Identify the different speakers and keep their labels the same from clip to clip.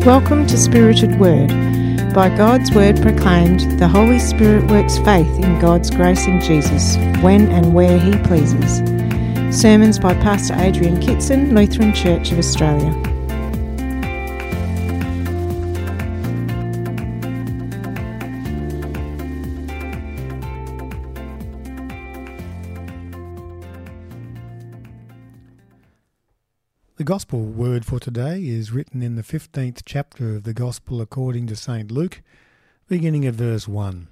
Speaker 1: Welcome to Spirited Word. By God's Word proclaimed, the Holy Spirit works faith in God's grace in Jesus, when and where He pleases. Sermons by Pastor Adrian Kitson, Lutheran Church of Australia.
Speaker 2: The Gospel word for today is written in the 15th chapter of the Gospel according to St. Luke, beginning at verse 1.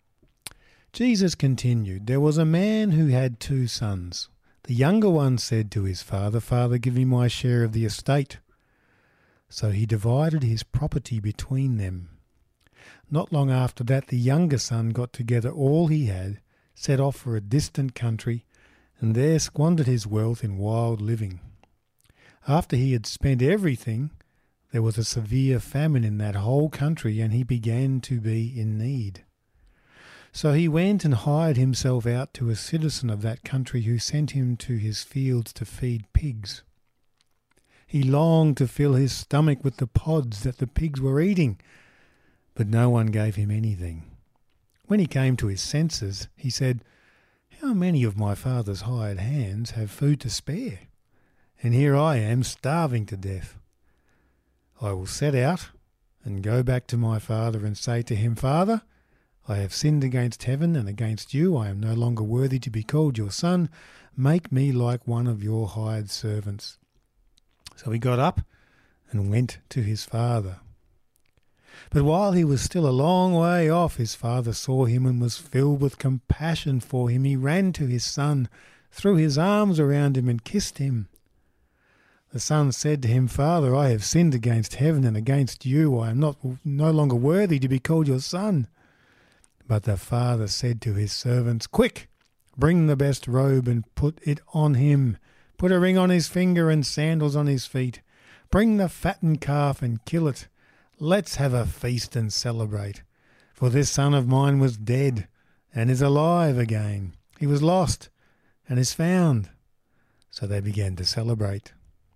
Speaker 2: Jesus continued, "There was a man who had 2 sons. The younger one said to his father, 'Father, give me my share of the estate.' So he divided his property between them. Not long after that, the younger son got together all he had, set off for a distant country, and there squandered his wealth in wild living. After he had spent everything, there was a severe famine in that whole country, and he began to be in need. So he went and hired himself out to a citizen of that country, who sent him to his fields to feed pigs. He longed to fill his stomach with the pods that the pigs were eating, but no one gave him anything. When he came to his senses, he said, 'How many of my father's hired hands have food to spare? And here I am starving to death. I will set out and go back to my father and say to him, Father, I have sinned against heaven and against you. I am no longer worthy to be called your son. Make me like one of your hired servants.' So he got up and went to his father. But while he was still a long way off, his father saw him and was filled with compassion for him. He ran to his son, threw his arms around him and kissed him. The son said to him, 'Father, I have sinned against heaven and against you. I am no longer worthy to be called your son.' But the father said to his servants, 'Quick, bring the best robe and put it on him. Put a ring on his finger and sandals on his feet. Bring the fattened calf and kill it. Let's have a feast and celebrate. For this son of mine was dead and is alive again. He was lost and is found.' So they began to celebrate.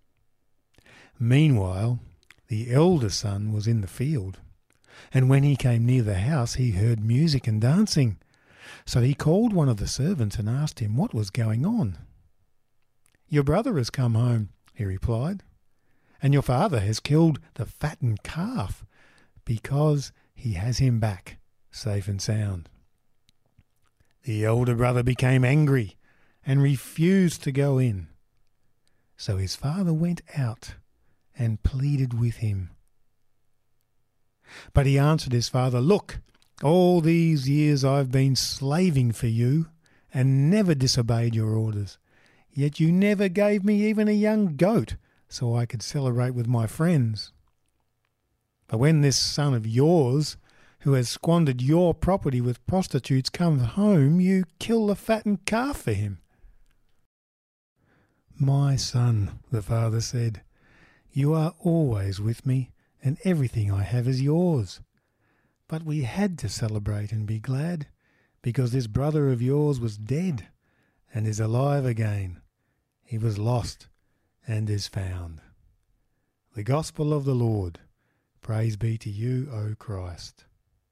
Speaker 2: Meanwhile, the elder son was in the field, and when he came near the house, he heard music and dancing. So he called one of the servants and asked him what was going on. 'Your brother has come home,' he replied, 'and your father has killed the fattened calf, because he has him back, safe and sound.' The elder brother became angry and refused to go in. So his father went out and pleaded with him. But he answered his father, 'Look, all these years I've been slaving for you and never disobeyed your orders. Yet you never gave me even a young goat so I could celebrate with my friends. But when this son of yours, who has squandered your property with prostitutes, comes home, you kill the fattened calf for him.' 'My son,' the father said, 'you are always with me, and everything I have is yours. But we had to celebrate and be glad, because this brother of yours was dead and is alive again. He was lost and is found.' The Gospel of the Lord. Praise be to you, O Christ."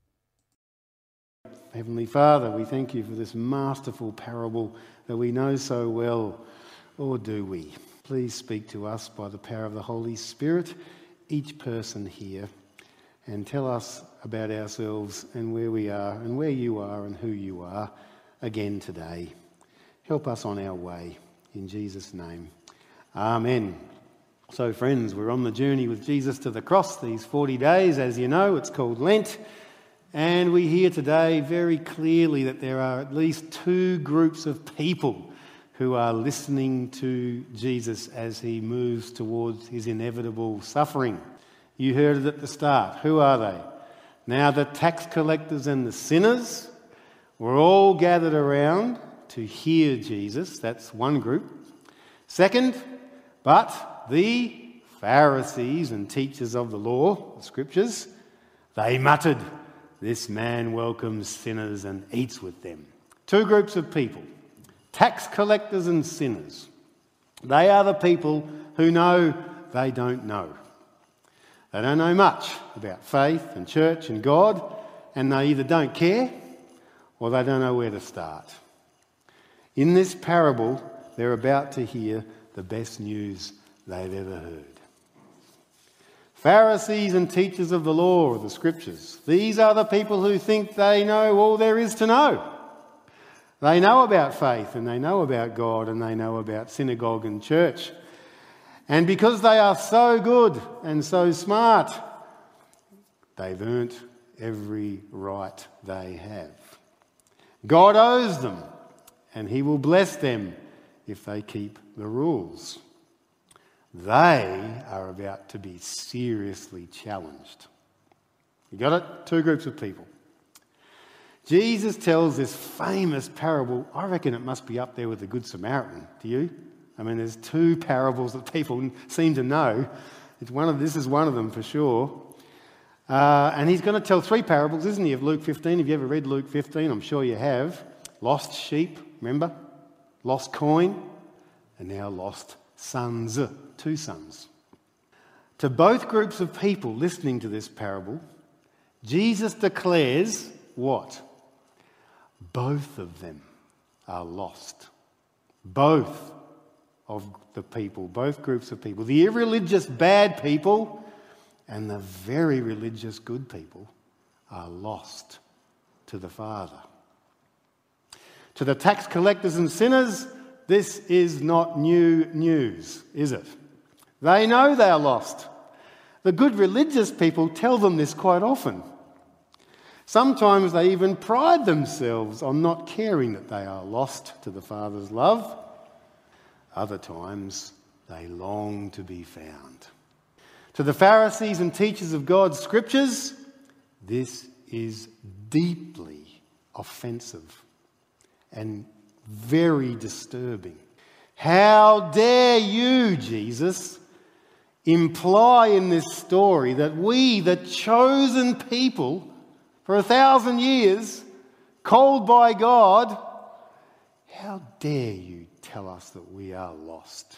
Speaker 3: Heavenly Father, we thank you for this masterful parable that we know so well, or do we? Please speak to us by the power of the Holy Spirit, each person here, and tell us about ourselves and where we are and where you are and who you are again today. Help us on our way, in Jesus' name. Amen. So friends, we're on the journey with Jesus to the cross these 40 days. As you know, it's called Lent. And we hear today very clearly that there are at least 2 groups of people who are listening to Jesus as he moves towards his inevitable suffering. You heard it at the start. Who are they? Now the tax collectors and the sinners were all gathered around to hear Jesus. That's one group. Second, but the Pharisees and teachers of the law, the scriptures, they muttered, "This man welcomes sinners and eats with them." 2 groups of people. Tax collectors and sinners. They are the people who know they don't know. They don't know much about faith and church and God, and they either don't care or they don't know where to start. In this parable, they're about to hear the best news they've ever heard. Pharisees and teachers of the law of the Scriptures. These are the people who think they know all there is to know. They know about faith and they know about God and they know about synagogue and church. And because they are so good and so smart, they've earned every right they have. God owes them, and he will bless them if they keep the rules. They are about to be seriously challenged. You got it? Two groups of people. Jesus tells this famous parable. I reckon it must be up there with the Good Samaritan. Do you? I mean, there's two parables that people seem to know. This is one of them for sure. And he's going to tell three parables, isn't he, of Luke 15. Have you ever read Luke 15? I'm sure you have. Lost sheep, remember? Lost coin. And now lost sons. Two sons. To both groups of people listening to this parable, Jesus declares what? Both of them are lost. Both of the people, both groups of people, the irreligious bad people and the very religious good people, are lost to the Father. To the tax collectors and sinners, this is not new news, is it? They know they are lost. The good religious people tell them this quite often. Sometimes they even pride themselves on not caring that they are lost to the Father's love. Other times they long to be found. To the Pharisees and teachers of God's Scriptures, this is deeply offensive and very disturbing. How dare you, Jesus, imply in this story that we, the chosen people, for 1,000 years, called by God, how dare you tell us that we are lost?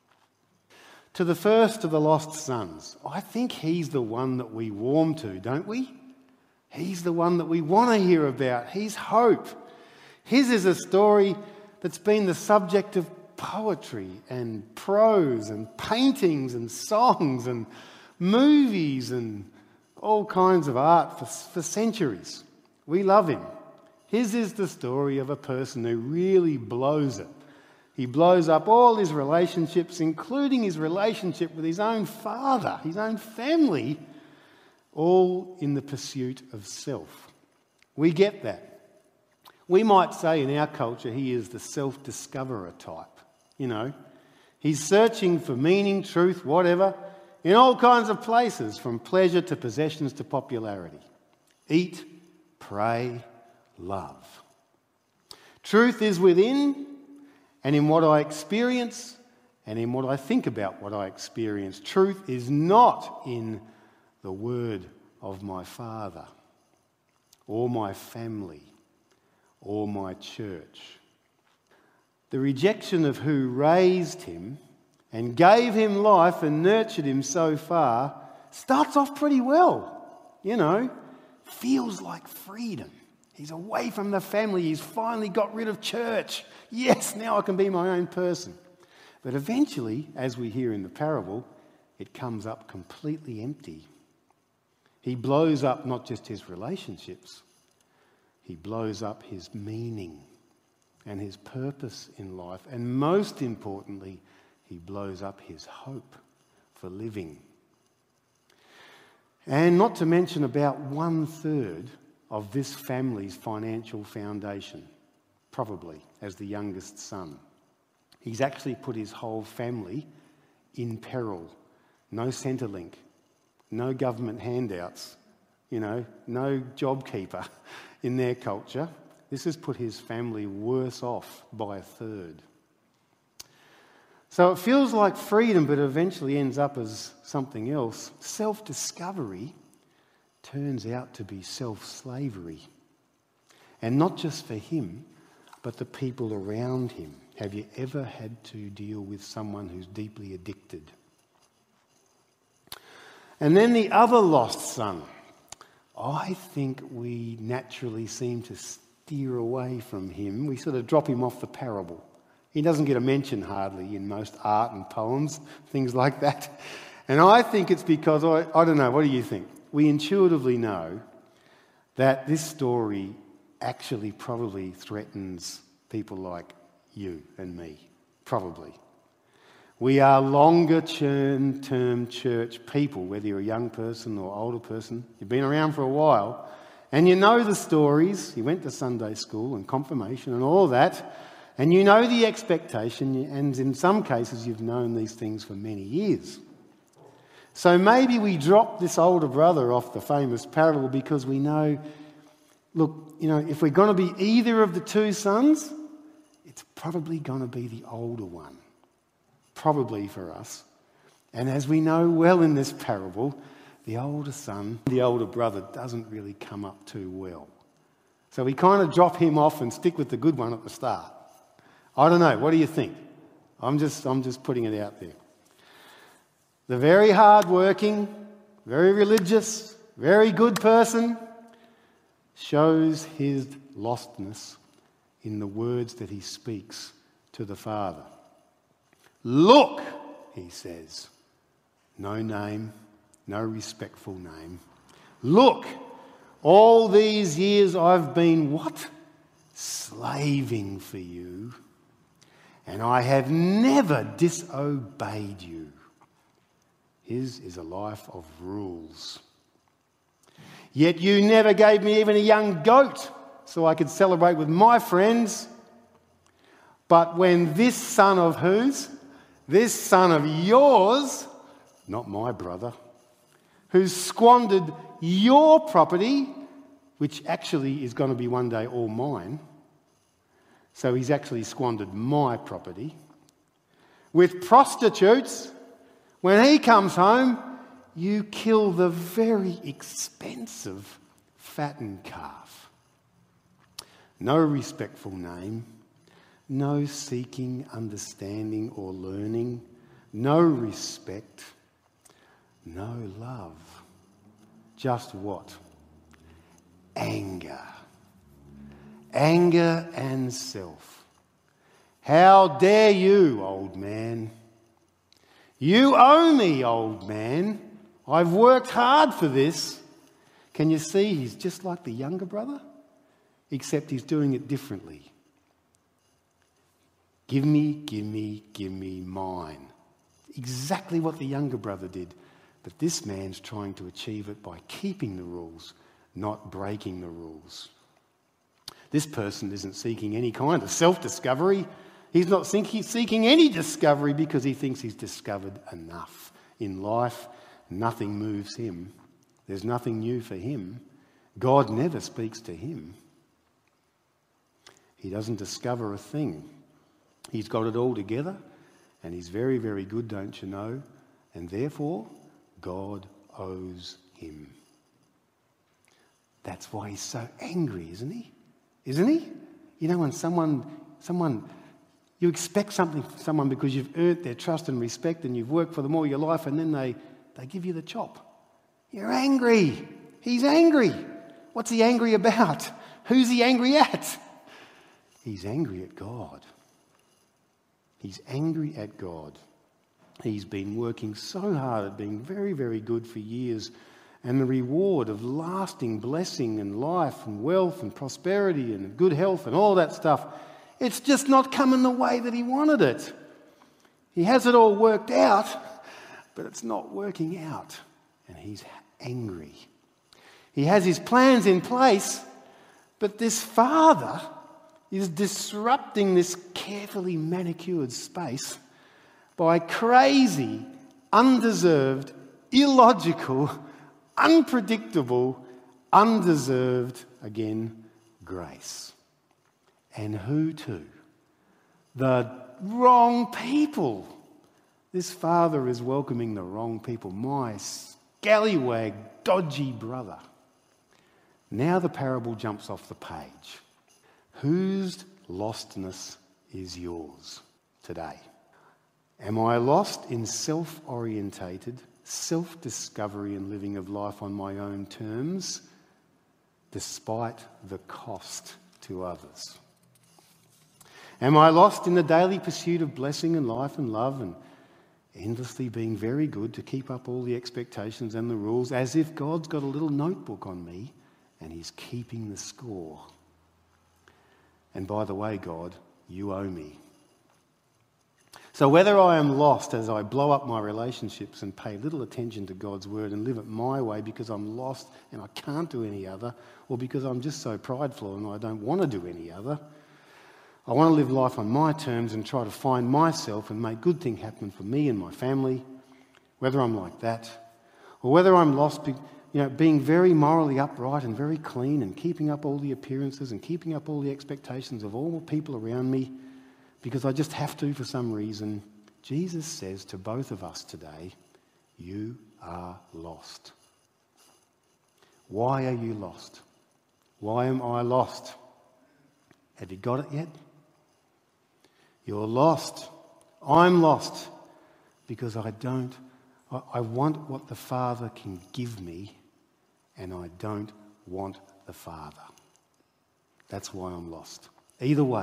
Speaker 3: To the first of the lost sons, I think he's the one that we warm to, don't we? He's the one that we want to hear about. He's hope. His is a story that's been the subject of poetry and prose and paintings and songs and movies and all kinds of art for centuries. We love him. His is the story of a person who really blows it. He blows up all his relationships, including his relationship with his own father, his own family, all in the pursuit of self. We get that. We might say in our culture he is the self-discoverer type. You know, he's searching for meaning, truth, whatever, in all kinds of places, from pleasure to possessions to popularity. Eat, pray, love. Truth is within and in what I experience and in what I think about what I experience. Truth is not in the word of my father or my family or my church. The rejection of who raised him and gave him life and nurtured him so far starts off pretty well, you know, feels like freedom. He's away from the family. He's finally got rid of church. Yes, now I can be my own person. But eventually, as we hear in the parable, it comes up completely empty. He blows up not just his relationships, he blows up his meaning and his purpose in life. And most importantly, he blows up his hope for living. And not to mention about 1/3 of this family's financial foundation, probably as the youngest son. He's actually put his whole family in peril. No Centrelink, no government handouts, you know, no JobKeeper in their culture. This has put his family worse off by 1/3. So it feels like freedom, but eventually ends up as something else. Self-discovery turns out to be self-slavery. And not just for him, but the people around him. Have you ever had to deal with someone who's deeply addicted? And then the other lost son. I think we naturally seem to steer away from him. We sort of drop him off the parable. He doesn't get a mention hardly in most art and poems, things like that. And I think it's because, I don't know, what do you think? We intuitively know that this story actually probably threatens people like you and me. Probably. We are longer-term church people, whether you're a young person or older person. You've been around for a while and you know the stories. You went to Sunday school and confirmation and all that, and you know the expectation, and in some cases you've known these things for many years. So maybe we drop this older brother off the famous parable because we know, look, if we're going to be either of the two sons, it's probably going to be the older one. Probably for us. And as we know well in this parable, the older son, the older brother, doesn't really come up too well. So we kind of drop him off and stick with the good one at the start. I don't know, what do you think? I'm just putting it out there. The very hard-working, very religious, very good person shows his lostness in the words that he speaks to the Father. Look, he says, no name, no respectful name. Look, all these years I've been what? Slaving for you, and I have never disobeyed you. His is a life of rules. Yet you never gave me even a young goat so I could celebrate with my friends. But when this son of whose? This son of yours, not my brother, who's squandered your property, which actually is going to be one day all mine. So he's actually squandered my property. With prostitutes, when he comes home, you kill the very expensive fattened calf. No respectful name. No seeking understanding or learning, no respect, no love. Just what? Anger. Anger and self. How dare you, old man? You owe me, old man. I've worked hard for this. Can you see he's just like the younger brother? Except he's doing it differently. Give me mine. Exactly what the younger brother did. But this man's trying to achieve it by keeping the rules, not breaking the rules. This person isn't seeking any kind of self-discovery. He's not seeking any discovery because he thinks he's discovered enough. In life, nothing moves him. There's nothing new for him. God never speaks to him. He doesn't discover a thing. He's got it all together, and he's very, very good, don't you know? And therefore, God owes him. That's why he's so angry, isn't he? Isn't he? You know, when someone, you expect something from someone because you've earned their trust and respect and you've worked for them all your life, and then they give you the chop. You're angry. He's angry. What's he angry about? Who's he angry at? He's angry at God. He's angry at God. He's been working so hard at being very, very good for years, and the reward of lasting blessing and life and wealth and prosperity and good health and all that stuff, it's just not coming the way that he wanted it. He has it all worked out, but it's not working out, and he's angry. He has his plans in place, but this father is disrupting this carefully manicured space by crazy, undeserved, illogical, unpredictable, undeserved, again, grace. And who to? The wrong people. This father is welcoming the wrong people. My scallywag, dodgy brother. Now the parable jumps off the page. Whose lostness is yours today? Am I lost in self-orientated, self-discovery and living of life on my own terms, despite the cost to others? Am I lost in the daily pursuit of blessing and life and love and endlessly being very good to keep up all the expectations and the rules, as if God's got a little notebook on me and he's keeping the score? And by the way, God, you owe me. So whether I am lost as I blow up my relationships and pay little attention to God's word and live it my way because I'm lost and I can't do any other, or because I'm just so prideful and I don't want to do any other, I want to live life on my terms and try to find myself and make good things happen for me and my family, whether I'm like that, or whether I'm lost, being very morally upright and very clean and keeping up all the appearances and keeping up all the expectations of all the people around me because I just have to for some reason. Jesus says to both of us today, you are lost. Why are you lost? Why am I lost? Have you got it yet? You're lost. I'm lost because I want what the Father can give me, and I don't want the Father. That's why I'm lost. Either way,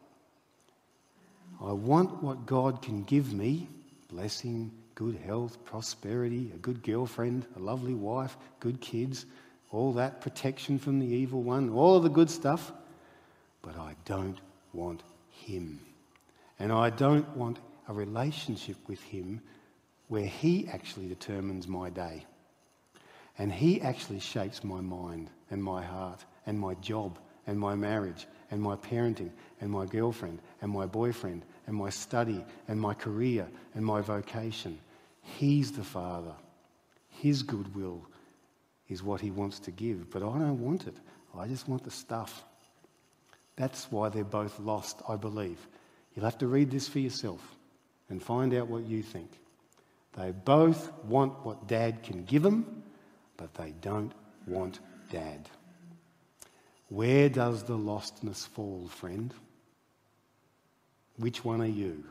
Speaker 3: I want what God can give me, blessing, good health, prosperity, a good girlfriend, a lovely wife, good kids, all that, protection from the evil one, all of the good stuff, but I don't want him. And I don't want a relationship with him where he actually determines my day. And he actually shapes my mind and my heart and my job and my marriage and my parenting and my girlfriend and my boyfriend and my study and my career and my vocation. He's the Father. His goodwill is what he wants to give, but I don't want it. I just want the stuff. That's why they're both lost, I believe. You'll have to read this for yourself and find out what you think. They both want what Dad can give them, but they don't want Dad. Where does the lostness fall, friend? Which one are you?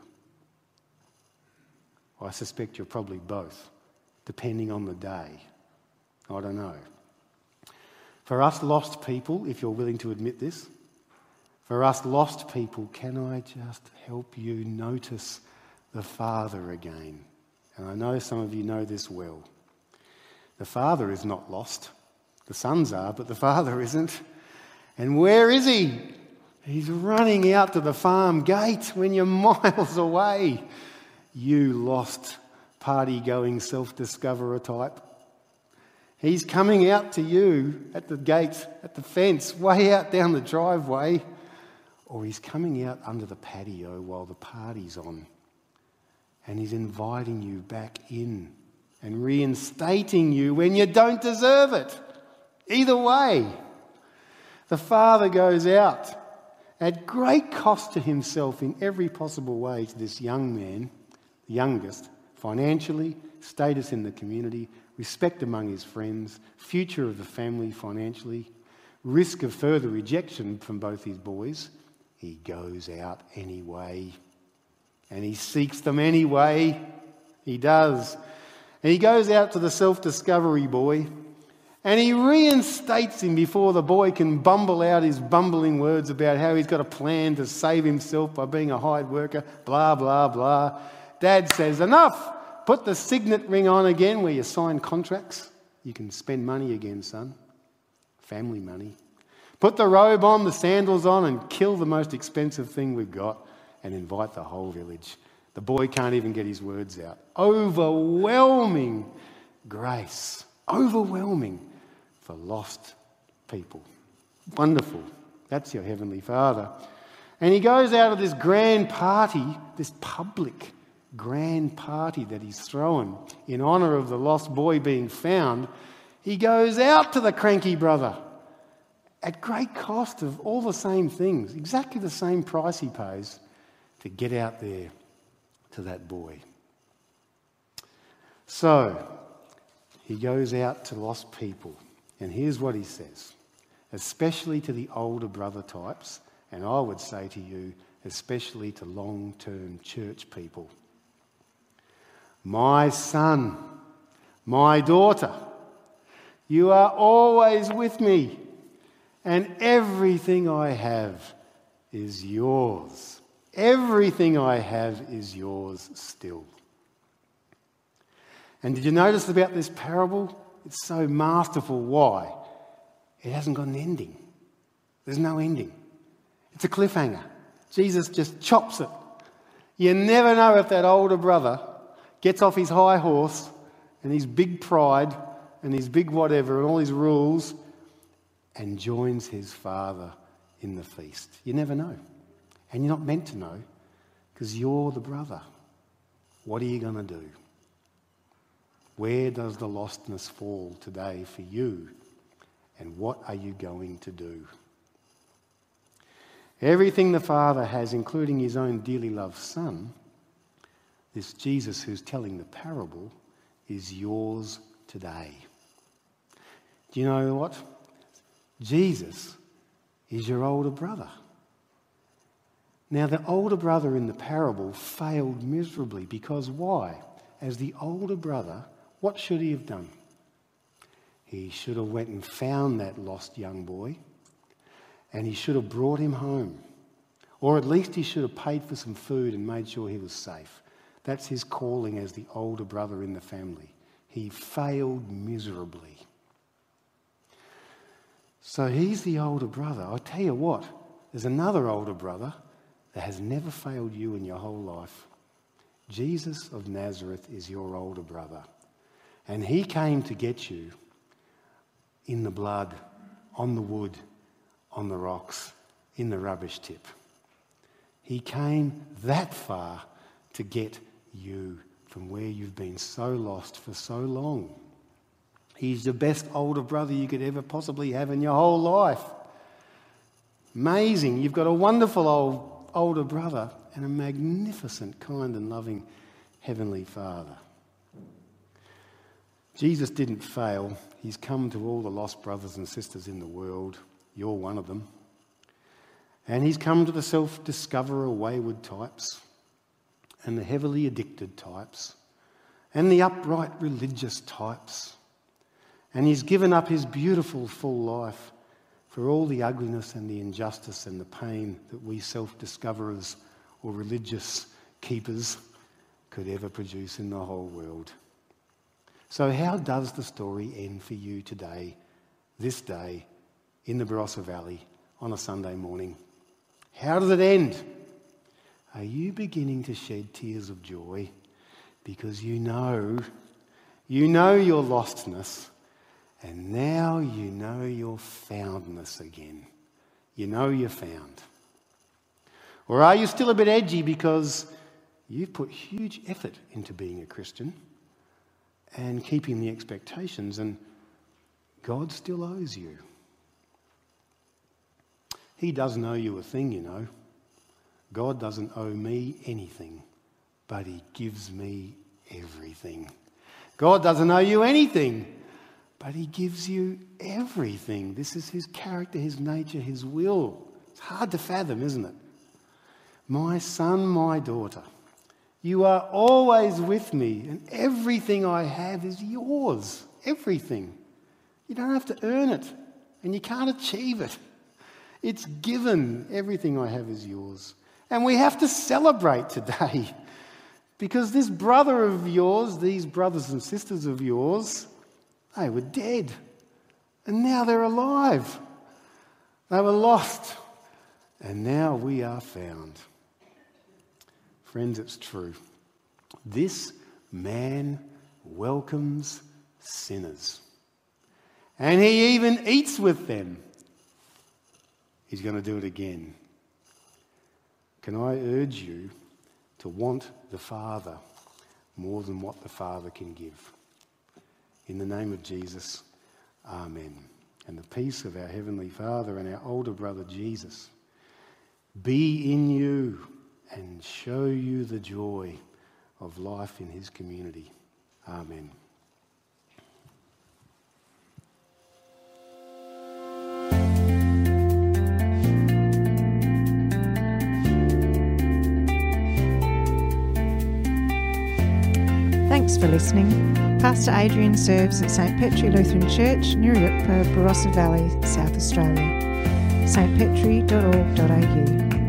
Speaker 3: I suspect you're probably both, depending on the day. I don't know. For us lost people, if you're willing to admit this, for us lost people, can I just help you notice the Father again? And I know some of you know this well. The Father is not lost. The sons are, but the Father isn't. And where is he? He's running out to the farm gate when you're miles away. You lost, party-going, self-discoverer type. He's coming out to you at the gate, at the fence, way out down the driveway. Or he's coming out under the patio while the party's on. And he's inviting you back in and reinstating you when you don't deserve it. Either way, the Father goes out at great cost to himself in every possible way to this young man, the youngest, financially, status in the community, respect among his friends, future of the family financially, risk of further rejection from both his boys. He goes out anyway. And he seeks them anyway. He does. And he goes out to the self-discovery boy and he reinstates him before the boy can bumble out his bumbling words about how he's got a plan to save himself by being a hired worker, blah, blah, blah. Dad says, enough. Put the signet ring on again where you sign contracts. You can spend money again, son. Family money. Put the robe on, the sandals on, and kill the most expensive thing we've got and invite the whole village. The boy can't even get his words out. Overwhelming grace. Overwhelming for lost people. Wonderful. That's your Heavenly Father. And he goes out of this grand party, this public grand party that he's thrown in honour of the lost boy being found. He goes out to the cranky brother at great cost of all the same things, exactly the same price he pays to get out there to that boy. So, he goes out to lost people, and here's what he says, especially to the older brother types, and I would say to you, especially to long-term church people. My son, My daughter, you are always with me, and everything I have is yours. Everything I have is yours still. And did you notice about this parable? It's so masterful. Why? It hasn't got an ending. There's no ending. It's a cliffhanger. Jesus just chops it. You never know if that older brother gets off his high horse and his big pride and his big whatever and all his rules and joins his father in the feast. You never know. And you're not meant to know because you're the brother. What are you going to do? Where does the lostness fall today for you? And what are you going to do? Everything the Father has, including his own dearly loved Son, this Jesus who's telling the parable, is yours today. Do you know what? Jesus is your older brother. Now, the older brother in the parable failed miserably because why? As the older brother, what should he have done? He should have went and found that lost young boy and he should have brought him home. Or at least he should have paid for some food and made sure he was safe. That's his calling as the older brother in the family. He failed miserably. So he's the older brother. I tell you what, there's another older brother that has never failed you in your whole life. Jesus of Nazareth is your older brother. And he came to get you in the blood, on the wood, on the rocks, in the rubbish tip. He came that far to get you from where you've been so lost for so long. He's the best older brother you could ever possibly have in your whole life. Amazing. You've got a wonderful older brother and a magnificent, kind and loving Heavenly Father. Jesus didn't fail. He's come to all the lost brothers and sisters in the world. You're one of them. And he's come to the self-discoverer wayward types and the heavily addicted types and the upright religious types. And he's given up his beautiful full life for all the ugliness and the injustice and the pain that we self-discoverers or religious keepers could ever produce in the whole world. So how does the story end for you today, this day, in the Barossa Valley on a Sunday morning? How does it end? Are you beginning to shed tears of joy because you know your lostness and now you know your foundness again? You know you're found. Or are you still a bit edgy because you've put huge effort into being a Christian and keeping the expectations, and God still owes you? He doesn't owe you a thing, you know. God doesn't owe me anything, but he gives me everything. God doesn't owe you anything, but he gives you everything. This is his character, his nature, his will. It's hard to fathom, isn't it? My son, my daughter, you are always with me, and everything I have is yours. Everything. You don't have to earn it, and you can't achieve it. It's given. Everything I have is yours. And we have to celebrate today because this brother of yours, these brothers and sisters of yours, they were dead. And now they're alive. They were lost. And now we are found. Friends, it's true. This man welcomes sinners. And he even eats with them. He's going to do it again. Can I urge you to want the Father more than what the Father can give? In the name of Jesus, amen. And the peace of our Heavenly Father and our older brother Jesus be in you and show you the joy of life in his community. Amen.
Speaker 1: Thanks for listening. Pastor Adrian serves at St Petri Lutheran Church, Nuriootpa, Barossa Valley, South Australia. stpetri.org.au